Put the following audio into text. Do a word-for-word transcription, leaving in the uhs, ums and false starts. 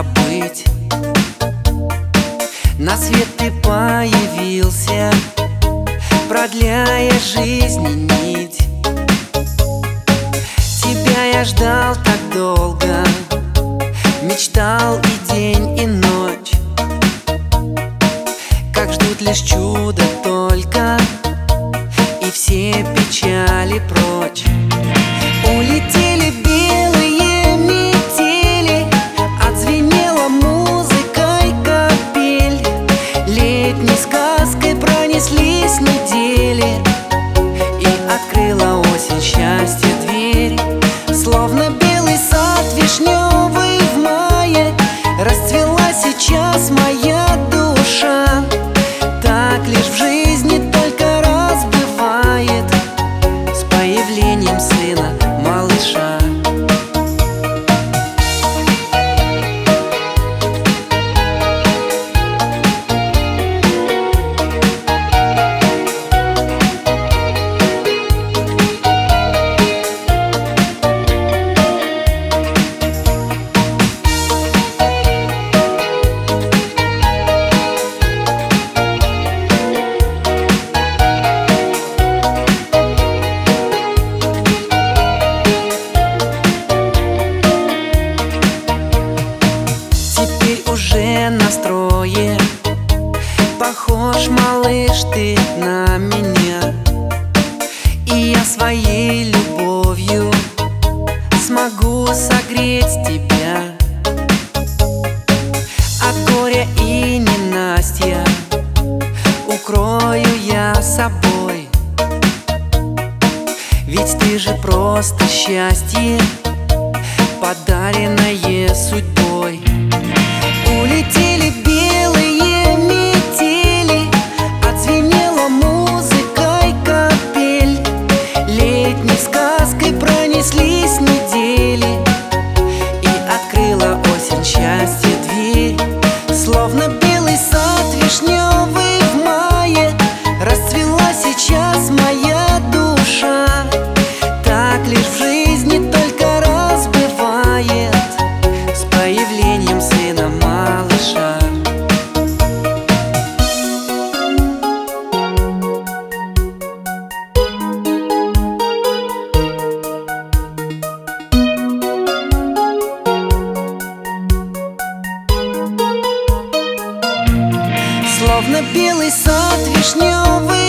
забыть. На свет ты появился, продляя жизни нить. Тебя я ждал так долго, мечтал и день, и ночь, как ждут лишь чудо только, и все печали прочь. Улетели белые метели, отзвенела музыкой капель. Летней сказкой пронеслись недели, и открыла осень счастья дверь. Словно белый сад вишневый в мае, расцвела сейчас моя душа. Так лишь в жизни только раз бывает с появлением сына малыша. Уже настрое похож, малыш, ты на меня, и я своей любовью смогу согреть тебя. От горя и ненастья укрою я собой, ведь ты же просто счастье, подаренное судьбой. Улетели белые метели, отзвенела музыкой капель. Летней сказкой пронеслись недели, и открыла осень счастья дверь. Словно белый сад вишневый в мае, расцвела сейчас моя душа. Так лишь в жизни только раз бывает с появлением сына малыша. Словно белый сад вишневый